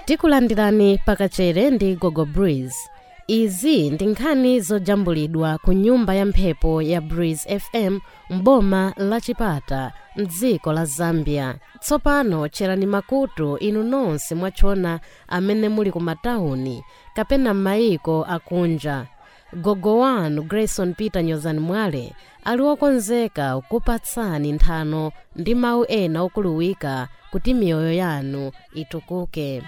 Tikulandirani pakachere ndi Gogo Breeze. Izi ndi nkhani zojambulidwa ku nyumba ya mphepo ya Breeze FM mboma la Chipata mdziko la Zambia. Tsopano cherani makutu inu nonse mwachona amene muli ku matawuni kapena maiko akunja. Gogo wanu Grayson Peter Nyozani Mwale ali wokonzeka kupatsani nthano ndi mawu ena okuluwika kuti miyoyo yanu itukuke.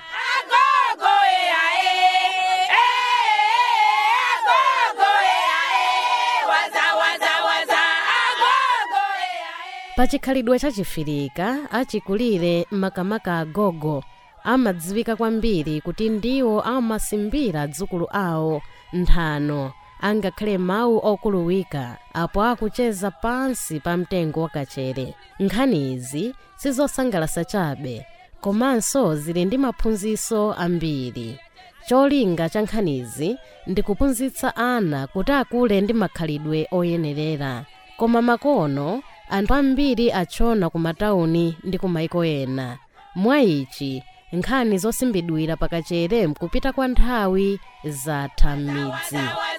Pachikhalidwe chachifirika achikulire makamaka agogo amadziwika kwambiri kuti ndiwo amasimbira dzukulu awo nthano angakhale mawu okuluwika apo akucheza pansi pa mtengo wakachere. Nkhani izi sizosangalatsa chabe komanso zili ndi maphunziro ambiri. Cholinga cha nkhanizi ndi kuphunzitsa ana kuti akule ndi makhalidwe oyenerera. Koma makono anthu ambiri achona ku matawuni ndi ku maiko ena. Mwa ichi nkhani zosimbidwira pakachere mkupita kwa nthawi zatha m'midzi.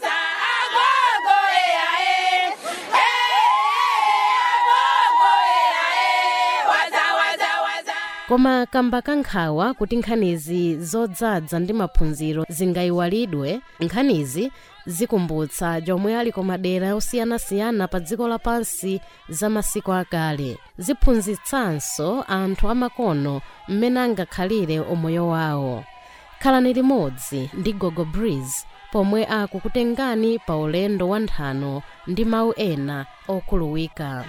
Koma kamba kankhawa kuti nkhanizi zodzadza ndi maphunziro zingayiwalidwe, nkhanizi zikumbutsa jomwe ali ku madera osiyanasiyana pa dziko lapansi za masiku akale. Ziphunzitsanso anthu amakono mmene angakhalire umoyo wawo. Khalani limodzi ndi Gogo Breeze pomwe akukutengani pa ulendo wa nthano ndi mawu ena okuluwika.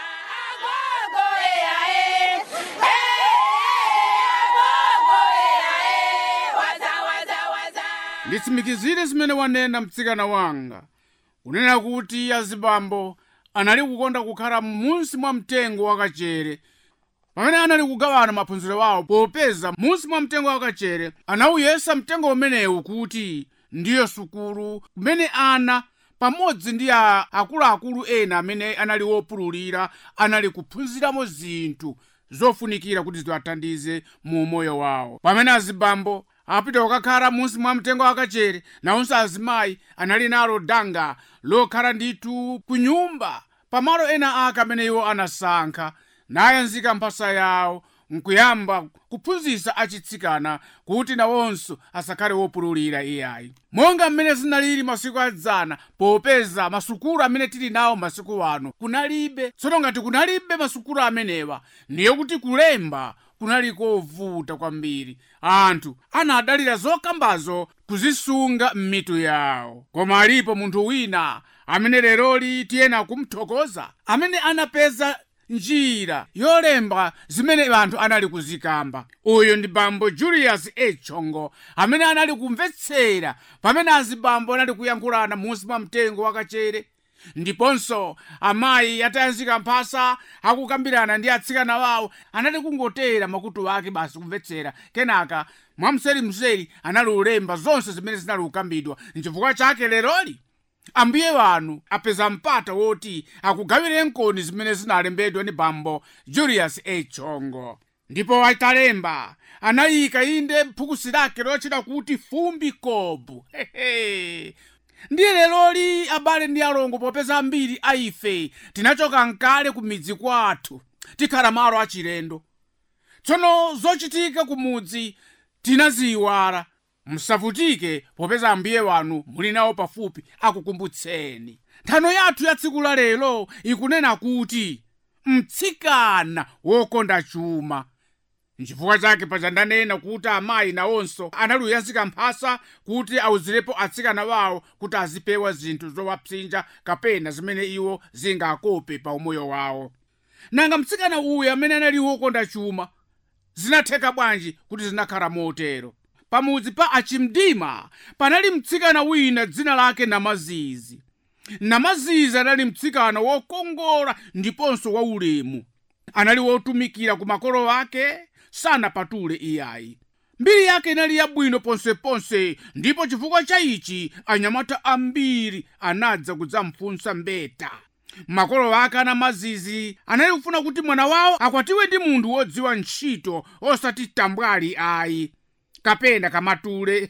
Nditsimikizire zimene wanena mtsikana wanga. Unena kuti azibambo anali kukonda kukhala munsi mwa mtengo wakachere pamene anali kugawana maphunziro awo, popeza munsi mwa mtengo wakachere anawuyesa mtengo umenewu kuti ndiyo sukulu kumene ana pamodzi ndi akuluakulu ena amene anali wopululira anali kuphunziramo zinthu zofunikira kuti ziwathandize mu moyo wawo. Pamene azibambo apita kukakhala munsi mwa mtengo wakachere, nawonso azimayi anali nalo danga lokhala ndithu ku nyumba pamalo ena ake amene iwo anasankha, nayanzika mphasa yawo nkuyamba kuphunzitsa achitsikana kuti nawonso asakhale wopululira iyayi. Monga mmene zinalili masiku adzana, popeza masukulu amene tili nawo masiku wano kunalibe. Tsono ngati kunalibe masukulu amenewa, ndiye kuti kulemba kunali kovuta kwambiri. Anthu anadalira zokambazo kuzisunga m'mitu yawo. Koma alipo munthu wina amene leroli tiyena kumthokoza, amene anapeza njira yolemba zimene anthu anali kuzikamba. Uyu ndi bambo Julius Echongo, amene anali kumvetsera pamene azibambo anali kuyankhulana munsi mwa mtengo wakachere, ndiponso amayi atayanzika mphasa akukambirana ndi atsikana wawo anali kungotera makutu ake basi kumvetsera. Kenaka mwamserimseri anali ulemba zonse zimene zinali kukambidwa. N'chifukwa chake leroli ambuye wanu apeza mpata woti akugawire nkoni zimene zinalembedwa ndi bambo Julius Echongo. Ndipo atalemba anayika inde phukusi lake lochita kuti Fumbi Kobu. Ndiye leroli abale ndi alongo, popeza ambiri aife tinachoka nkale ku midzi kwathu tikhala malo achilendo. Tsono zochitika kumudzi tinaziyiwala. Musavutike popeza ambuye wanu muli nawo pafupi akukumbutseni. Nthano yathu ya tsiku la lero ikunena kuti mtsikana wokonda chuma. N'chifukwa chake paja ndanena kuti amayi nawonso analuyanzika mphasa kuti awuzirepo atsikana wawo kuti azipewa zinthu zowapsinja kapena zimene iwo zingakope pa umoyo wawo. Nanga mtsikana uyu amene anali wokonda chuma zinatheka bwanji kuti zinakhala motero? Pamudzi pa Achimdima panali mtsikana wina dzina lake Namazizi. Namazizi anali mtsikana wokongola ndiponso waulemu. Anali wotumikira ku makolo ake, sanapatule iyayi. Mbiri yake inali yabwino ponseponse, ndipo chifukwa cha ichi anyamata ambiri anadza kudzamfunsa mbeta. Makolo ake Namazizi anali kufuna kuti mwana wawo akwatiwe ndi munthu wodziwa ntchito osati tambwali ayi. kapena kamatule.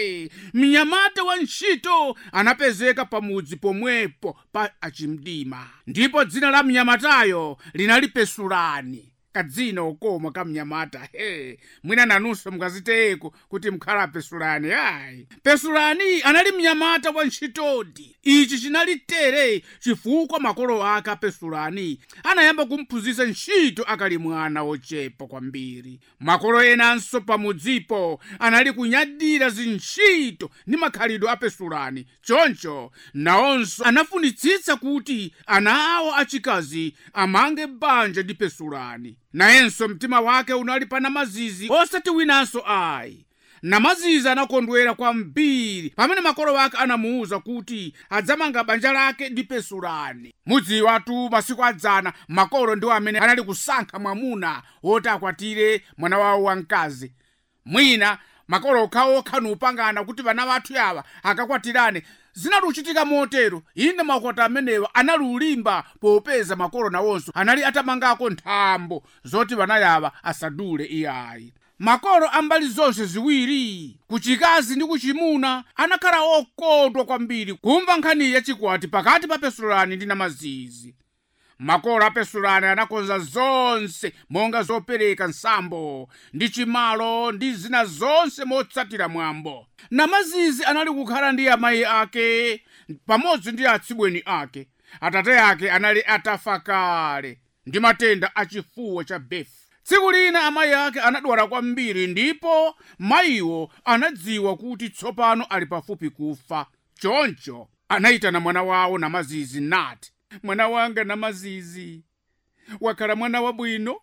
Mnyamata wa ntchito anapezeka pamudzi pomwepo pa achimdima, ndipo dzina la mnyamatayo linali Pesulani, kadzina okoma ka mnyamata. Mwina nanunso mukaziteyeko kuti mkhala Pesulani. Pesulani anali mnyamata wa ntchitodi. Ichi chinali tere chifukwa makolo ake Pesulani anayamba kumphunzitsa ntchito akali mwana wochepa kwambiri. Makolo enanso pamudzipo anali kunyadira zintchito ndi makhalidwe a Pesulani. Choncho nawonso anafunitsitsa kuti ana awo achikazi amange banja ndi Pesulani. Nayenso mtima wake unali pa Namazizi osati winanso ayi. Namazizi anakondwera kwambiri pamene makolo wake anamuwuza kuti adzamanga banja lake ndi Pesulani. Mudziwa tu masiku adzana makolo ndiwo amene anali kusankha mwamuna woti akwatire mwana wawo wamkazi. Mwina makolo okhaokha nupangana kuti vana vathu yawa akakwatirane. Zinaluchitika motero, inde makwati amenewa anali ulimba popeza makolo nawonso anali atamangako nthambo zoti vana yawa asadule iyayi. Makolo ambali zonse ziwiri, kuchikazi ndi kuchimuna, anakhala okondwa kwambiri kumva nkhani yachikwati pakati pa Pesulani ndi Namazizi. Makolo a Pesulani anakonza zonse monga zopereka nsambo ndi chimalo ndi zina zonse motsatira mwambo. Namazizi anali kukhala ndi amayi ake pamodzi ndi atsibweni ake. Atate ake anali atafa kale ndi matenda achifuwa cha befu. Tsiku lina amayi ake anadwala kwambiri, ndipo mayiwo anadziwa kuti tsopano ali pafupi kufa. Choncho anayitana mwana wawo Namazizi nati, "Mwana wanga Namazizi, wakhala mwana wabwino,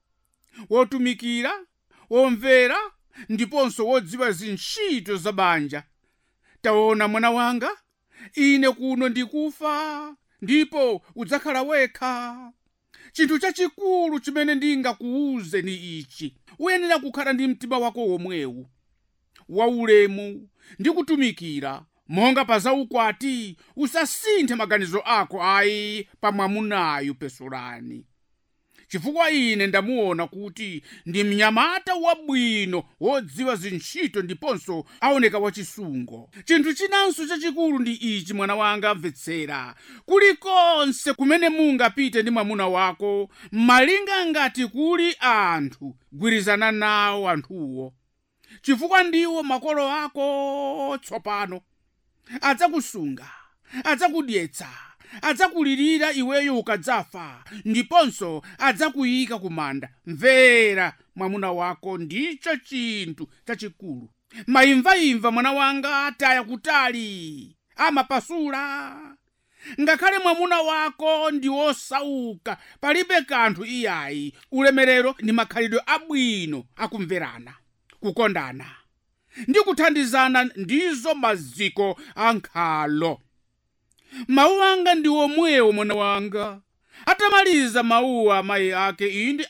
wotumikira, womvera, ndiponso wodziwa zintchito za banja. Taona mwana wanga, ine kuno ndikufa, ndipo udzakhala wekha. Chinthu chachikulu chimene ndingakuwuze ni ichi: uyenera kukhala ndi mtima wako womwewu waulemu ndi kutumikira. Monga pa zaukwati, usasinthe maganizo ako ayi pa mwamunayu Pesulani, chifukwa ine ndamuona kuti ndi mnyamata wabwino wodziwa zintchito ndiponso aoneka wachisungo. Chinthu chinanso chachikulu ndi ichi, mwana wanga, mvetsera. Kulikonse kumene mungapite ndi mwamuna wako, malinga ngati kuli anthu, gwirizana nawo anthuwo, chifukwa ndiwo makolo ako. Tsopano adzakusunga, adzakudyetsa, adzakulirira iweyo ukadzafa, ndiponso adzakuyika kumanda. Mvera mwamuna wako, ndicho chinthu chachikulu. Mayimvayimva mwana wanga, taya kutali, amapasula. Ngakhale mwamuna wako ndi wosauka, palibe kanthu iyayi. Ulemerero ndi makhalidwe abwino akumverana, kukondana ndi kuthandizana ndizo maziko ankhalo. Mawu anga ndi omwewo mwana wanga." Atamaliza mawuwa amayi ake indi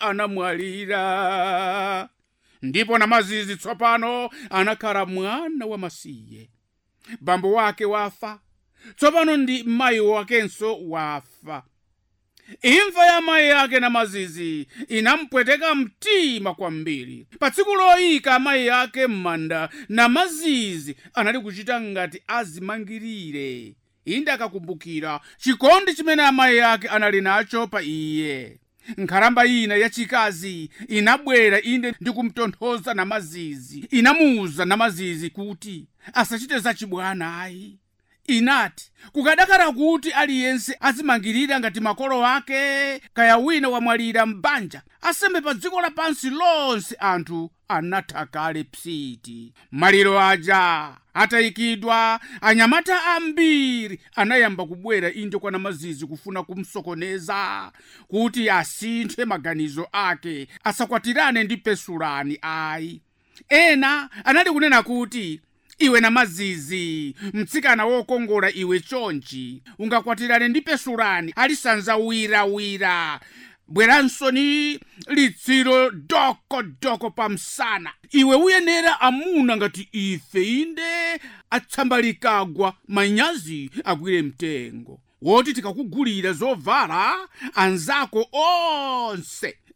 anamwalira. Ndipo Namazizi tsopano anakhala mwana wamasiye. Bambo wake wafa, tsopano ndi mayi wakenso wafa. Imfa ya amayi ake Namazizi inampweteka mtima kwambiri. Pa tsiku loyika amayi ake m'manda, Namazizi anali kuchita ngati azimangirire. Inde akakumbukira chikondi chimene amayi ake anali nacho pa iye. Nkhalamba ina yachikazi inabwera inde ndi kumtonthoza Namazizi. Inamuwuza Namazizi kuti asachite zachibwana ayi. Inati kukadakhala kuti aliyense azimangirira ngati makolo ake, kaya wina wamwalira m'banja, asembe pa dziko lapansi lonse anthu anatha kale psiti. Maliro aja atayikidwa, anyamata ambiri anayamba kubwera inde kwa Namazizi kufuna kumsokoneza kuti asinthe maganizo ake, asakwatirane ndi Pesulani ayi. Ena anali kunena kuti, "Iwe Namazizi, mtsikana wokongola iwe, chonchi ungakwatirane ndi Pesulani alisanza wira. Bweranso ni litsiro doko pamsana. Iwe uyenera amuna ngati ife, inde atsambalikagwa manyazi agwire mtengo. Woti tikakugulira zovala, anzako onse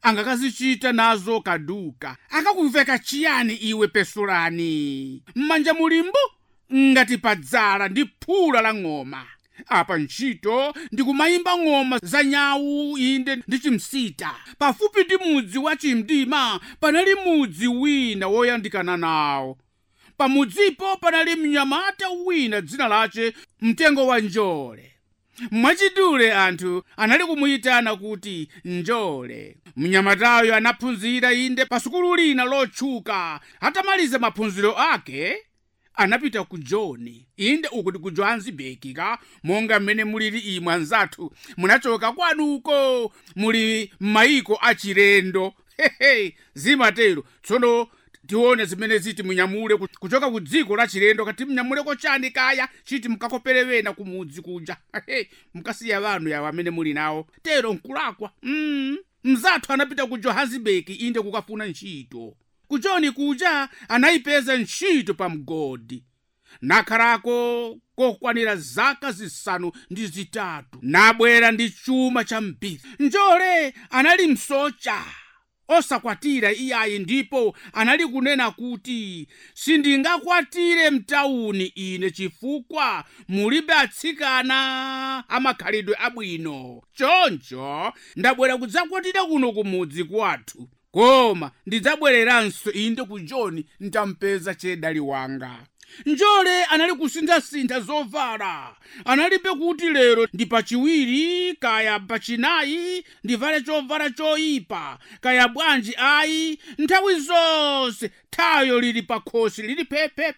angakazichita nazo kaduka. Akakuveka chiyani iwe pesulani? M'manja mulimbo ngati padzala ndi phula la ng'oma. Apa ntchito ndikumayimba ng'oma za nyawu inde ndi chimsita. Pafupi ndi mudzi wa Chimdima panali mudzi wina woyandikana nawo. Pamudzipo panali mnyamata wina dzina lace Mtengo wa Njole. Mwachidule anthu anali kumuyitana kuti Njole. Mnyamatayo anaphunzira inde pa sukulu lina lotchuka. Atamaliza maphunziro ake anapita ku Joni. Inde uku ndi ku Johannesburg monga mmene mulili imwe anzathu munachoka kwanuko muli m'mayiko achilendo. Zimatero. Tsono tione zimene ziti munyamule kuchoka ku dziko la chilendo kati mnyamuleko chani kaya chiti mkakoperewena kumudzi kuja. Mkasiya vanu yawo amene muli nawo. Tero nkulakwa. Mzathu anapita ku Johannesburg inde kukafuna ntchito. Ku Joni kuja anayipeza ntchito pa mgodi. Nakhalako kokwanira zaka zisanu ndi zitatu. Nabwera ndi chuma chambiri. Njole anali msocha osakwatira iyayi ndipo anali kunena kuti sindingakwatire mtauni ine chifukwa mulibe atsikana amakhalidwe abwino. Choncho ndabwera kudzakwatira kuno kumudzi kwathu. Koma ndidzabwereranso inde ku Joni ntampeza chedali wanga. Njole anali kusintha zovala. Analibe kuti lero ndi pachiwiri kaya pachinayi ndivale chovala choyipa kaya bwanji ayi. Nthawi zonse thayo lili pakhosi lili pepe.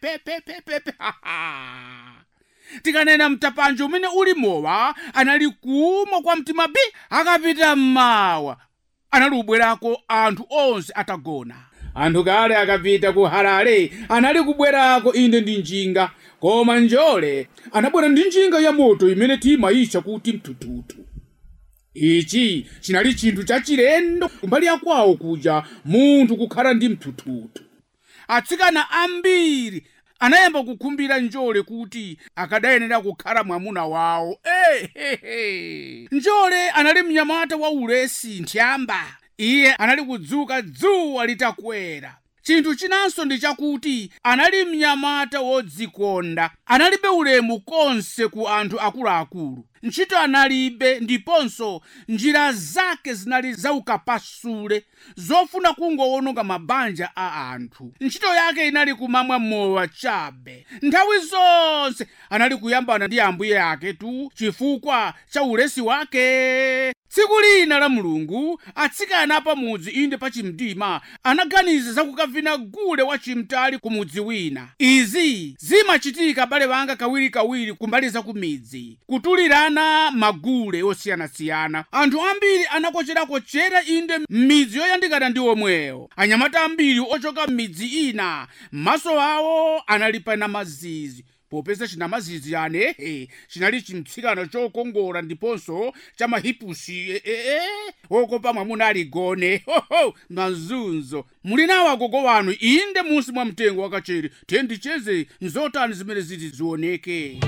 Tikanena mtapanjo umene uli mowa anali kuuma kwa mtima bi. Akapita mmawa anali kubwerako anthu onse atagona. Anthu kale akapita ku Harare anali kubwerako inde ndi njinga. Koma Njole anabwera ndi njinga ya moto imene timayitcha kuti mtututu. Ichi chinali chinthu chachilendo kumbali ya kwawo kuja munthu kukhala ndi mtututu. Atsikana ambiri anayamba kukhumbira Njole kuti akadayenera kukhala mwamuna wawo. Njole anali mnyamata wa ulesi nthiyamba. Iye anali kudzuka dzuwa litakwera. Chinthu chinanso ndi chakuti anali mnyamata wodzikonda. Analibe ulemu konse ku anthu akuluakulu. Ntchito analibe ndiponso njira zake zinali zaukapasule zofuna kungowononga mabanja a anthu. Ntchito yake inali kumamwa mowa chabe. Nthawi zonse anali kuyambana ndi ambuye ake tu chifukwa cha ulesi wake. Tsiku lina la Mulungu atsikana pamudzi inde pa Chimdima anaganiza zakukavina gule wa chimtali ku mudzi wina. Izi zimachitika bale wanga kawirikawiri kumbali za kumidzi kutulirana magule osiyanasiyana. Anthu ambiri anakochera inde m'midzi yoyandikana ndi omweyo. Anyamata ambiri ochoka m'midzi ina maso awo analipa na mazizi. Popeza chinamazizi ane chinali chimtsikana chokongola ndiponso cha mahipusi okopa mwamuna aligone. Mazunzo muli nawo agogo wanu inde munsi mwa mtengo wakachere. Tendicheze nzotani zimene ziti zioneke.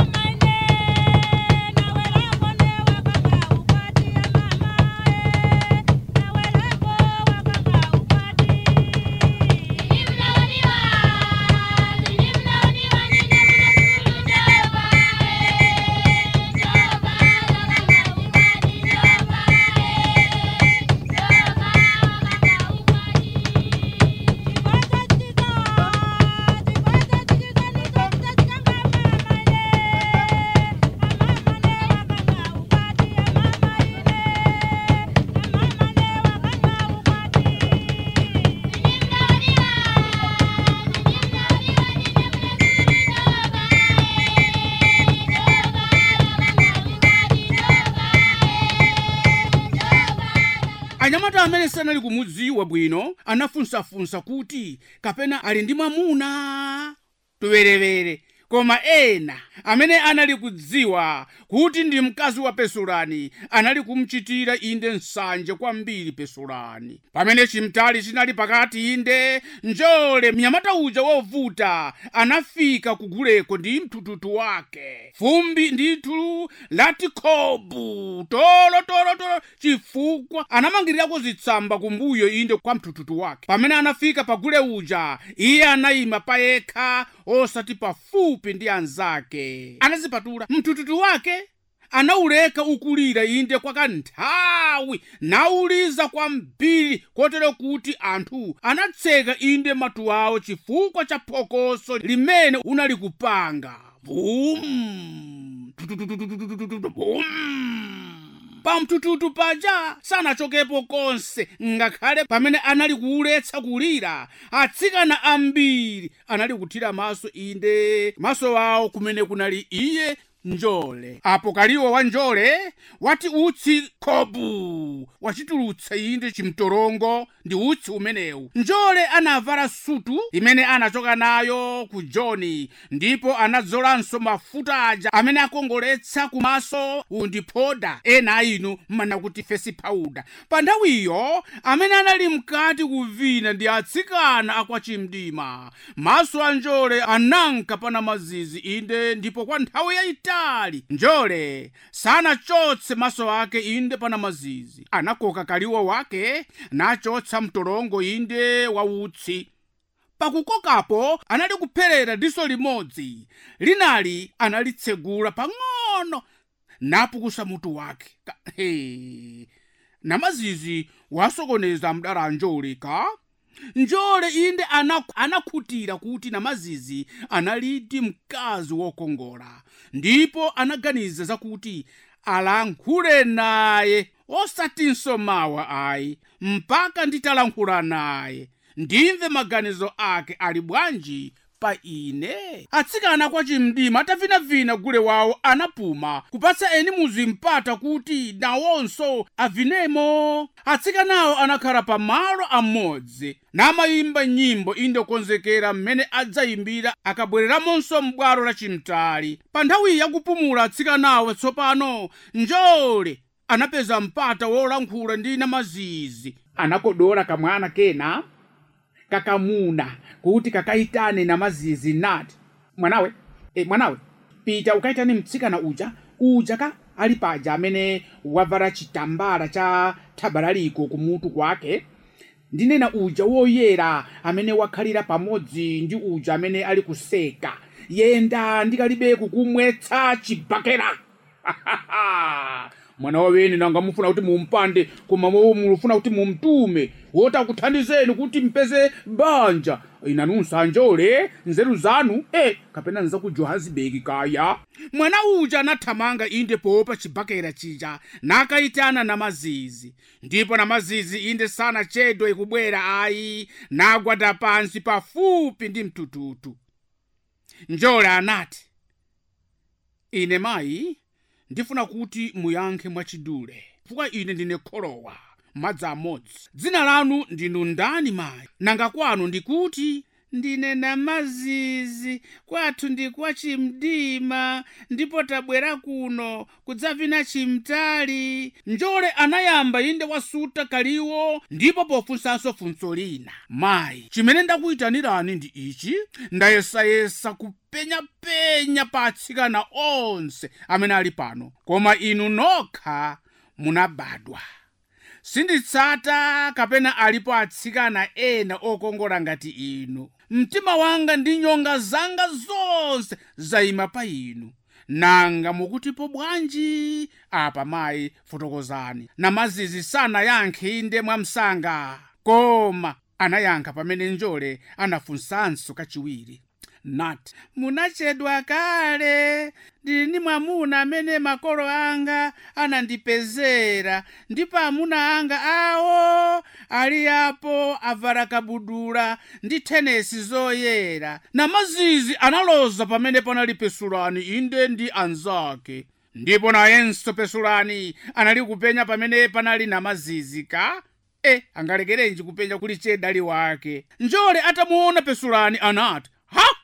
Anyamata amene sanali kumudziwa bwino anafunsafunsa kuti kapena ali ndi mwamuna tuwerevere. Koma ena amene anali kudziwa kuti ndi mkazi wa Pesulani anali kumchitira inde nsanje kwambiri Pesulani. Pamene chimtali chinali pakati inde, njole mnyamata uja wovuta anafika kuguleko ndi mtututu wake. Fumbi ndithu lati khobu tolo chifukwa anamangirirako zitsamba kumbuyo inde kwa mtututu wake. Pamene anafika pagule uja, iye anayima payekha osati pafupi ndi anzake. Anazipatula mtututu wake, anauleka ukulira inde kwa kanthawi, nauliza kwambiri kotero kuti anthu anatseka inde matu awo chifukwa cha phokoso limene unali kupanga. Pa mtututu paja sanachokepo konse, ngakhale pamene anali kuuletsa kulira, atsikana ambiri anali kuthira maso inde maso awo kumene kunali iye njole. Apo kaliwa wa njole wati utsi khobu wachitulutsa inde chimtorongo ndi utsi umenewu. Njole anavala sutu imene anachoka nayo ku Joni, ndipo anadzolanso mafuta aja amene akongoletsa kumaso ndi poda, ena inu mana kuti face powder. Pa nthawiyo amene anali mkati kuvina ndi atsikana akwachimdima. Maso a njole ananka pana mazizi inde, ndipo kwa nthawi yayitali njole sanachotse maso ake inde pana mazizi. Anakoka kaliwa wake nachotsa mtorongo inde wa utsi. Pakukokapo anali kupherera diso limodzi, linali analitsegula pang'ono napukusa mutu wake. Namazizi wasokoneza mdala njole ka. Njole inde anakhutira kuti Namazizi analidi mkazi wokongola, ndipo anaganiza zakuti alankhule naye osatinso mawa ayi, mpaka nditalankhula naye ndimve maganizo ake ali bwanji pa ine. Atsikana kwa chimdima atavinavina gule wawo anapuma kupatsa eni muzimpata kuti nawonso avinemo. Atsikanawo anakhala pa malo amodzi namayimba nyimbo inde konzekera mmene adzayimbira akabwereramonso m'bwalo la chimtali. Pa nthawi yakupumula atsikanawo tsopano njole anapeza mpata wolankhula ndi Namazizi. Anakodola kamwana kena kakamuna kuti kakaitane Namazizi nati, mwanawe pita ukaitane mtsikana uja ka ali paja amene wavala chitambala cha thabalaliko kumutu kwake. Ndinena uja woyera amene wakhalira pamodzi ndi uja amene ali kuseka. Yenda ndikalibe kukumwetsa chibakera. Mwana wawene nanga mufuna kuti mumpande, koma mufuna kuti mumtume wota kuthandizeni kuti mpeze banja. Inanunsa njole nzeru zanu kapena nza ku Johannesburg kaya. Mwana uja anathamanga inde popa chibakera chija nakaitana Namazizi. Ndipo Namazizi inde sana chedwe kubwera ayi, nagwada pansi pafupi ndi mtututu. Njole anati, ine mayi ndifuna kuti muyankhe mwachidule, chifukwa ine ndine kholowa madzi amodzi. Dzina lanu ndinu ndani mayi? Nanga kwanu ndikuti? Ndine Namazizi, kwathu ndi kwa chimdima, ndipo tabwera kuno kudzavina chimtali. Njole anayamba inde wasuta kaliwo, ndipo pofunsanso funso lina, mayi chimene ndakuyitanirani ndi ichi, ndayesayesa kupenya pa atsikana onse amene ali pano, koma inu nokha munabadwa. Sinditsata kapena alipo atsikana ena okongola ngati inu. Mtima wanga ndi nyonga zanga zonse zayima pa inu. Nanga mukutipo bwanji? Apa mayi fotokozani. Namazizi sanayankhe inde mwamsanga, koma anayankha pamene njole anafunsanso kachiwiri. Nati, munachedwa kale, ndili ndi mwamuna amene makolo anga anandipezera, ndipo amuna anga awo ali apo avala kabudula ndi thenesi zoyera. Namazizi analoza pamene panali Pesulani inde ndi anzake, ndipo nayenso Pesulani anali kupenya pamene panali Namazizi ka. Angalekerenji kupenya kuli chedali wake. Njole atamuona Pesulani anati, ha!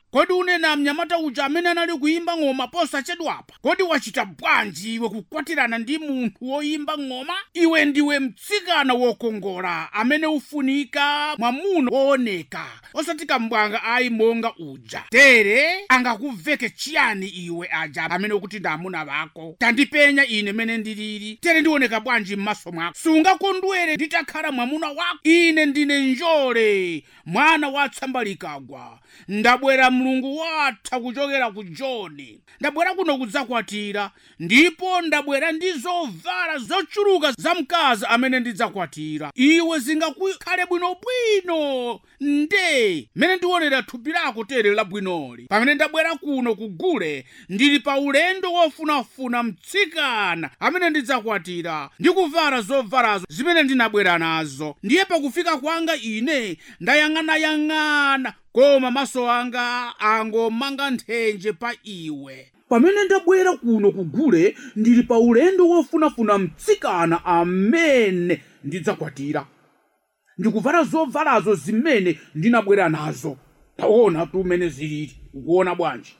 kodi unena mnyamata uja amene anali kuyimba ng'oma posachedwapa? Kodi wachita bwanji iwe kukwatirana ndi munthu woyimba ng'oma? Iwe ndiwe mtsikana wokongola amene ufunika mwamuna wooneka, osati kambwanga ayi monga uja. Tere angakuveke chiyani iwe aja amene ukuti ndi amuna bako? Tandipenya ine mene ndilili. Tere ndioneka bwanji m'maso mwako? Sungakondwere nditakhala mwamuna wako? Ine ndine Njole, mwana wa Tsambalikagwa. Ndabwera Mulungu watha kuchokera ku Joni. Ndabwera kuno kudzakwatira, ndipo ndabwera ndi zovala zochuluka za mkazi amene ndidzakwatira. Iwe zingakukhale bwinobwino nde mene ndionera thupi lako tere labwinoli. Pamene ndabwera kuno kugule, ndili pa ulendo wofunafuna mtsikana amene ndidzakwatira ndi kuvala zovalazo zimene ndinabwera nazo. Ndiye pakufika kwanga ine ndayang'anayang'ana, koma maso anga angomanga nthenje pa iwe. Pamene ndabwera kuno kugule, ndili pa ulendo wofunafuna mtsikana amene ndidzakwatira, ndikuvala zovalazo zimene ndinabwera nazo. Taona tumene zilili, ukuona bwanji?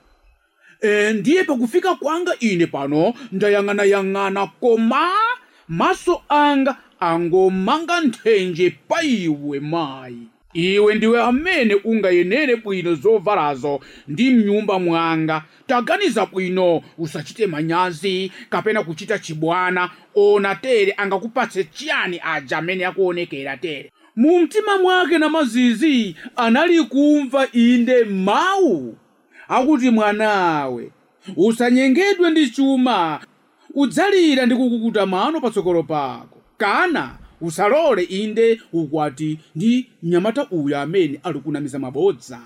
Ndiye pakufika kwanga ine pano ndayang'anayang'ana, koma maso anga angomanga nthenje pa iwe mayi. Iwe ndiwe amene ungayenere bwino zovalazo ndi mnyumba mwanga. Taganiza bwino, usachite manyazi kapena kuchita chibwana. Ona tere angakupatse chiyani aja amene akuonekera tere? Mu mtima mwake Namazizi anali kumva inde mawu akuti, mwanawe usanyengedwe ndi chuma, udzalira ndi kukukuta mano patsogolo pako, kana usalole inde ukwati ndi mnyamata uyu amene ali kunamiza mabodza.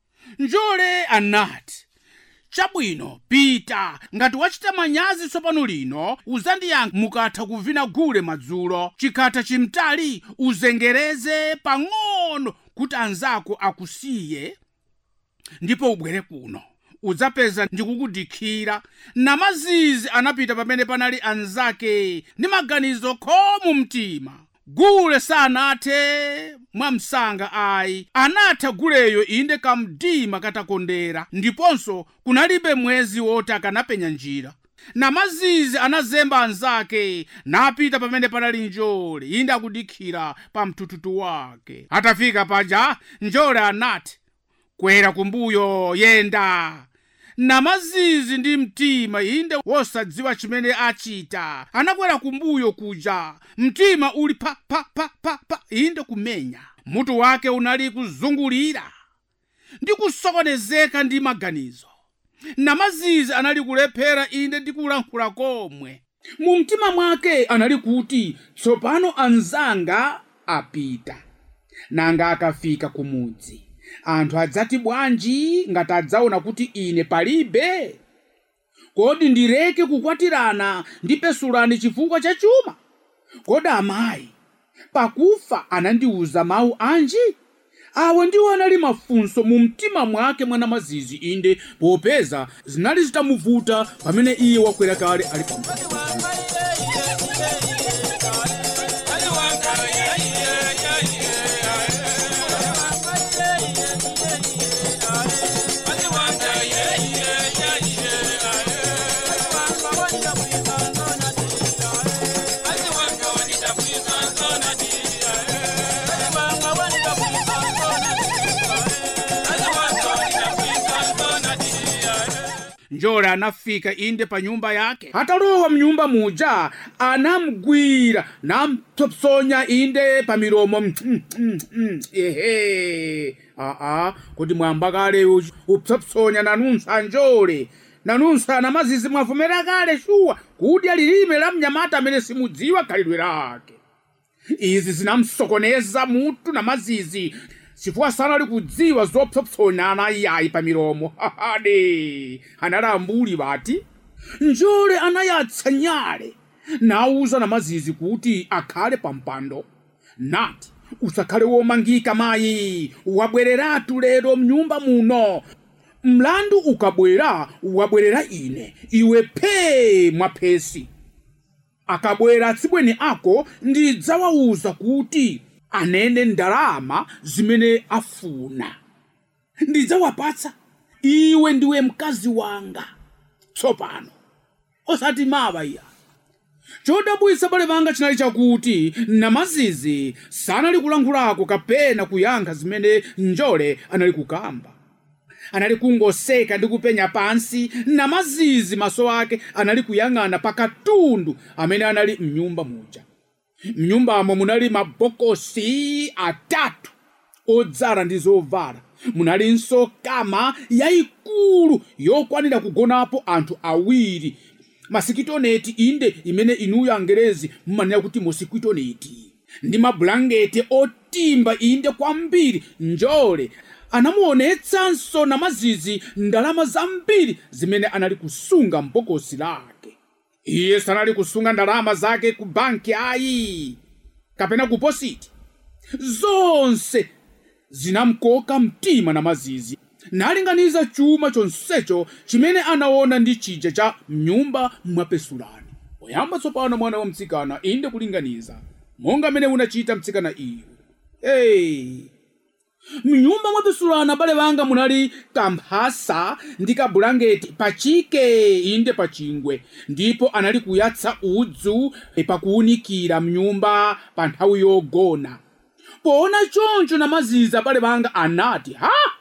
Njole anati, chabwino, pita. Ngati wachita manyazi tsopano lino, uzandiyankha mukatha kuvina gule madzulo. Chikhatha chimtali uzengereze pang'ono kuti anzako akusiye, ndipo ubwere kuno. Udzapeza ndikukudikhira. Namazizi anapita pamene panali anzake ndi maganizo khomu mtima. Gule sanathe mwamsanga ayi, anatha guleyo inde kamdima katakondera, ndiponso kunalibe mwezi woti akanapenya njira. Namazizi anazemba anzake napita pamene panali Njole inde akudikhira pa mtututu wake. Atafika paja, Njole anati, kwera kumbuyo, yenda. Namazizi ndi mtima inde wosadziwa chimene achita anakwera kumbuyo kuja, mtima uli pa pa pa pa pa inde kumenya. Mutu wake unali kuzungulira ndi kusokonezeka ndi maganizo. Namazizi anali kulephera inde ndi kulankhula komwe. Mu mtima mwake anali kuti, tsopano anzanga apita, nanga akafika kumudzi anthu adzati bwanji ngati adzaona kuti ine palibe? Kodi ndireke kukwatirana ndi Pesulani chifukwa cha chuma? Kodi amayi pakufa anandiuza mawu anji? Awa ndiwo anali mafunso mu mtima mwake mwa Namazizi inde popeza zinali zitamuvuta pamene iye wakwera kale ali pamudzi. Njole anafika inde pa nyumba yake. Atalowa mnyumba muja, anamgwira namtopsonya inde pa milomo. Kodi mwamba kale upsopsonya nanunsa Njole? Nanunsa Namazizi mwavumera kale shuwa kudya lilime la mnyamata amene simudziwa khalidwe lake. Izi zinamsokoneza mutu Namazizi chifukwa sanali kudziwa zopsopsonya anayi pa milomo. Anali ambuli bati. Njole anayatsa nyale nauza Namazizi kuti akhale pa mpando. Nati, usakhale womangika mayi, wabwereratu lero mnyumba muno. Mlandu ukabwera wabwerera ine, iwe pe mwaphesi. Akabwera tsibweni ako ndidzawauza kuti anene ndalama zimene afuna. Ndidzawapatsa. iwe ndiwe mkazi wanga tsopano, osati mawa iya. Chodabwitsa abale anga chinali chakuti Namazizi sanali kulankhulako kapena kuyankha zimene njole anali kukamba. Anali kungoseka ndi kupenya pansi. Namazizi maso ake anali kuyang'ana pa katundu amene anali mnyumba muja. Mnyumbamo munali mabokosi atatu odzala ndi zovala. Munalinso kama yayikulu yokwanira kugonapo anthu awiri. Masikitoneti inde imene inuyo Angerezi mumanena kuti mosikitoneti. Ndi mabulangeti otimba inde kwambiri. Njole anamuonetsanso Namazizi ndalama zambiri zimene anali kusunga m'bokosi lake. Iye sanali kusunga ndalama zake ku banki ayi kapena ku positi. Zonse zinamkoka mtima Namazizi. Nalinganiza chuma chonsecho chimene anaona ndi chija cha mnyumba mwapesulani. Poyamba tsopano mwana wa mtsikana inde kulinganiza monga mene unachita mtsikana iwe. Mnyumba mwapesulani abale anga munali kamphasa ndi kabulangeti pachike inde pachingwe, ndipo anali kuyatsa udzu pakuunikira mnyumba pa nthawi yogona. Poona choncho Namazizi abale anga anati,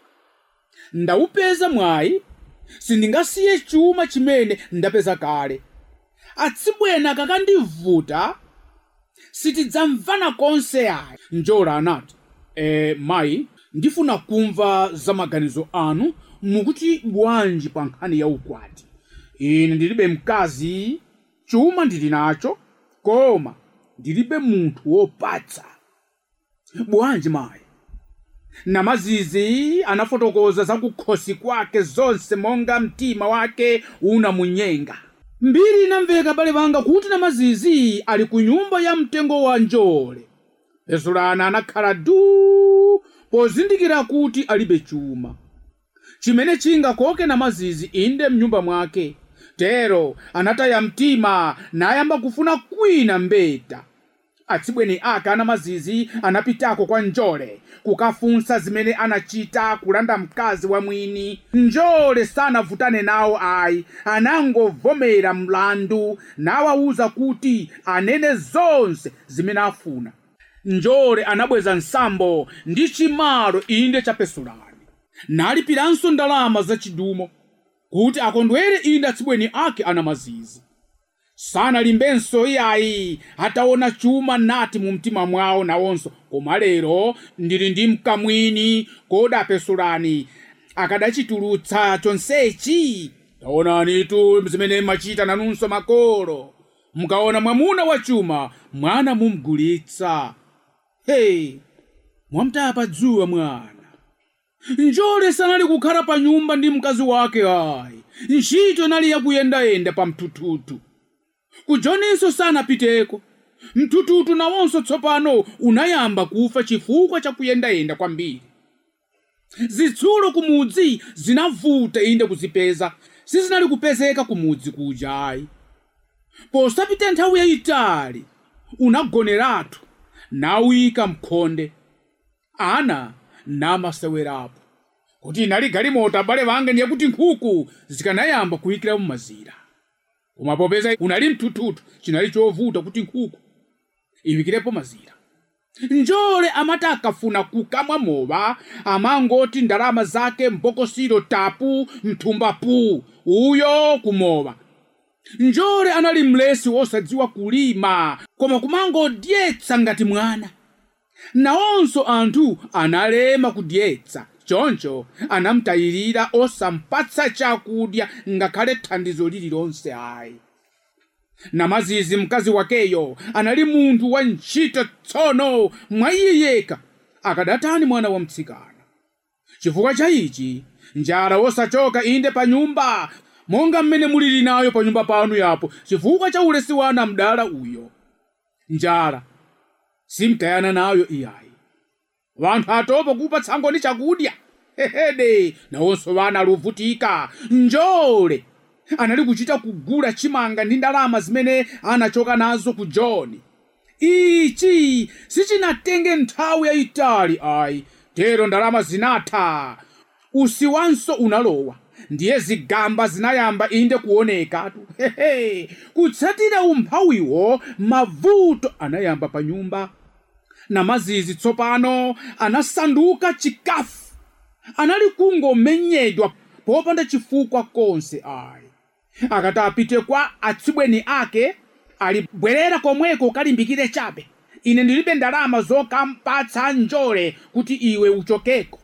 ndawupeza mwayi, sindingasiye chuma chimene ndapeza kale. Atsibwena kakandivuta sitidzamvana konse ayi. Njole anati, mayi, ndifuna kumva za maganizo anu mukuti bwanji pa nkhani ya ukwati. Ine ndilibe mkazi, chuma ndili nacho, koma ndilibe munthu wopatsa. Bwanji mayi? Namazizi anafotokoza za kukhosi kwake zonse monga mtima wake unamunyenga. Mbiri inamveka abale anga kuti Namazizi ali ku nyumba ya mtengo wa njole. Pesulani anakhala du pozindikira kuti alibe chuma chimene chingakoke Namazizi inde mnyumba mwake. Tero anataya mtima nayamba kufuna kwina mbeta. Atsibweni ake Namazizi anapitako kwa njole kukafunsa zimene anachita kulanda mkazi wa mwini. Njole sanavutane nawo ayi, anangovomera mlandu nawawuza kuti anene zonse zimene afuna. Njole anabweza nsambo ndi chimalo inde cha Pesulani. Nalipiranso ndalama za chidumo kuti akondwere inde atsibweni ake Namazizi. Sanalimbenso iyayi ataona chuma nati mu mtima mwawo nawonso, koma lero ndili ndi mkamwini koda Pesulani akadachitulutsa chonsechi. Taonanitu zimene machita nanunso makolo, mukaona mwamuna wa chuma mwana mumgulitsa. Mwamtaya pa dzuwa mwana. Njole sanali kukhala pa nyumba ndi mkazi wake ayi, ntchito nali yakuyendayenda pa mtututu. Kujoninso sanapiteko. Mtututu nawonso tsopano unayamba kufa chifukwa cha kuyendayenda kwambiri. Zitsulo kumudzi zinavuta inde kuzipeza, sizinali kupezeka kumudzi kuja ayi. Posapita nthawi yayitali unagoneratu nawika mkhonde. Ana namasewerapo kuti inali galimoto abale anga ndiye kuti nkhuku zikanayamba kuyikira mu mazira. Koma popeza unali mtututu chinali chovuta kuti nkhuku iwikirepo mazira. Njole amati akafuna kukamwa mowa amangoti ndalama zake mbokosiro tapu mthumba pu uyo kumowa. Njole anali mlesi wosadziwa kulima koma kumangodyetsa ngati mwana. Nawonso anthu analema kudyetsa, choncho anamtayirira osampatsa chakudya ngakhale thandizo lililonse ayi. Namazizi mkazi wakeyo anali munthu wa ntchito tsono mwa iye yekha. Akadatani mwana wa mtsikana. Chifukwa cha ichi njala wosachoka inde pa nyumba monga mmene mulili nayo pa nyumba panu yapo chifukwa cha ulesi wa namdala uyo. Njala simtayana nayo iyayi. Wanthu atopa kupa tsango ndi chakudya. Nawonso wana aluvutika. Njole anali kuchita kugula chimanga ndi ndalama zimene anachoka nazo ku John. Ichi sichinatenge nthawi yayitali ayi. Tero ndalama zinatha. usiwanso unalowa, ndiye zigamba zinayamba inde kuonekatu. Kutsatira umphawiwo mavuto anayamba pa nyumba. Namazizi tsopano anasanduka chikafu. Anali kungomenyedwa popanda chifukwa konse ayi. Akati apite kwa atsibweni ake, alibwerera komweko kalimbikire chabe. Ine ndilibe ndalama zokampatsa njole kuti iwe uchokeko.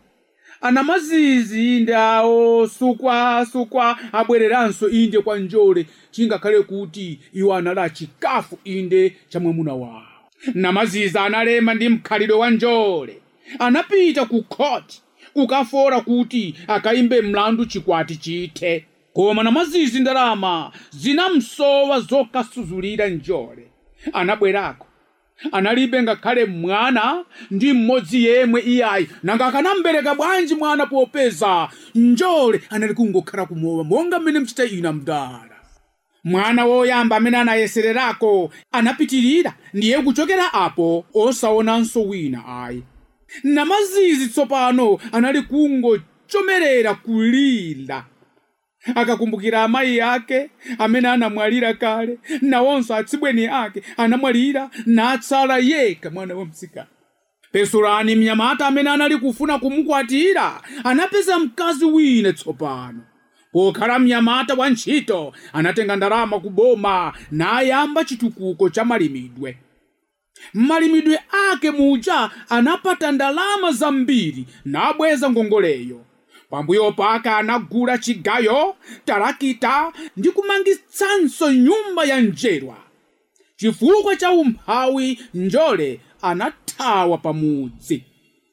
Anamazizi inde awo sukwa abwereranso inde kwa njole, chingakhale kuti iwo anali chikafu inde cha mwamuna wawo. Namazizi analema ndi mkhalidwe wa njole. Anapita ku khoti kukafora kuti akayimbe mlandu chikwati chithe. Koma Namazizi ndalama zinamsowa zokasuzulira njole. Anabwerako. Analibe ngakhale mwana ndi mmodzi yemwe iyayi. Nanga akanambereka bwanji mwana popeza njole anali kungokhala kumowa monga mmene mchita ina mdala. Mwana woyamba amene anayesererako anapitirira, ndiye kuchokera apo osaonanso wina ayi. Namazizi tsopano anali kungochomerera kulira. Akakumbukira amayi ake amene anamwalira kale, nawonso atsibweni ake anamwalira, natsala yekha mwana wamtsikana. Pesulani mnyamata amene anali kufuna kumukwatira anapeza mkazi wina tsopano. Pokhala mnyamata wa ntchito anatenga ndalama kuboma nayamba chitukuko cha malimidwe. Malimidwe ake muja anapata ndalama zambiri nabweza ngongoleyo. Pambuyo pake anagula chigayo, tarakita ndi kumangitsanso nyumba ya njerwa. Chifukwa cha umphawi njole anathawa pamudzi.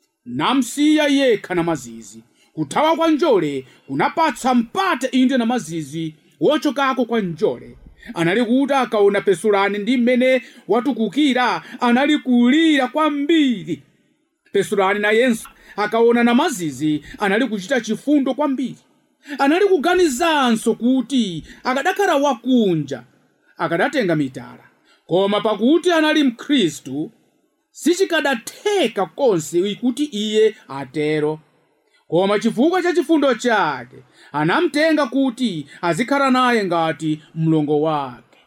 Namsiya yekha Namazizi. Kuthawa kwa njole kunapatsa mpata inde Namazizi wochokako kwa njole. Anali kuti akaona Pesulani ndi mmene watukukira anali kulira kwambiri. Pesulani nayenso akaona Namazizi anali kuchita chifundo kwambiri. Anali kuganizanso kuti akadakhala wakunja akadatenga mitala. Koma pakuti anali Mkhristu sichikadatheka konse kuti iye atero. Koma chifukwa cha chifundo chake anamtenga kuti azikhala naye ngati mlongo wake.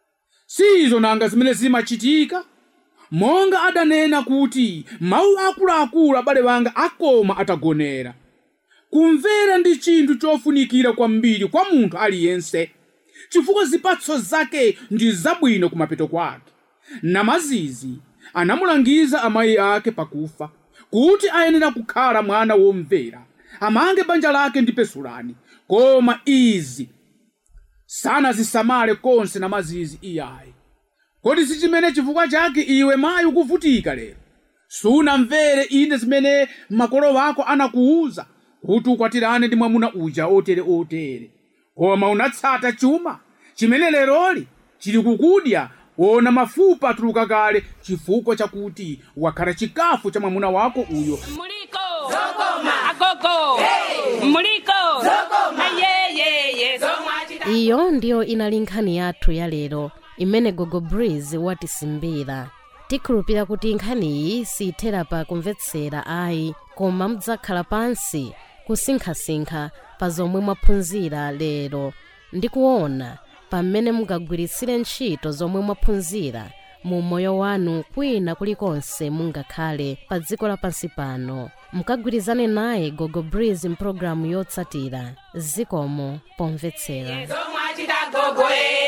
Sizo nanga zimene zimachitika. Monga adanena kuti mawu akuluakulu abale wanga akoma atagonera. Kumvera ndi chinthu chofunikira kwambiri kwa munthu aliyense, chifukwa zipatso zake ndi zabwino kumapeto kwake. Namazizi anamulangiza amayi ake pakufa kuti ayenera kukhala mwana womvera, amange banja lake ndi Pesulani. Koma izi sanazisamale konse Namazizi iyayi. Kodi si chimene chifukwa chake iwe mayi ukuvutika lero? Sunamvere inde zimene makolo wako anakuuza kuti ukwatirane ndi mwamuna uja otere. Koma unatsata chuma chimene leroli chili kukudya, wona mafupa atuluka kale chifukwa chakuti wakhala chikafu cha mwamuna wako uyo. Muliko zokoma agogo, hey! Muliko zokoma ye zomwachita. Iyo ndiyo inali nkhani yathu ya lero imene Gogo Breeze watisimbira. Tikhulupira kuti nkhaniyi siyithera pa kumvetsera ayi, koma mudzakhala pansi kusinkhasinkha pa zomwe mwaphunzira lero ndi kuona pamene mungagwiritsire ntchito zomwe mwaphunzira mu moyo wanu kwina kulikonse mungakhale pa dziko lapansi pano. Mukagwirizane naye Gogo Breeze mpulogalamu yotsatira. Zikomo pomvetsera.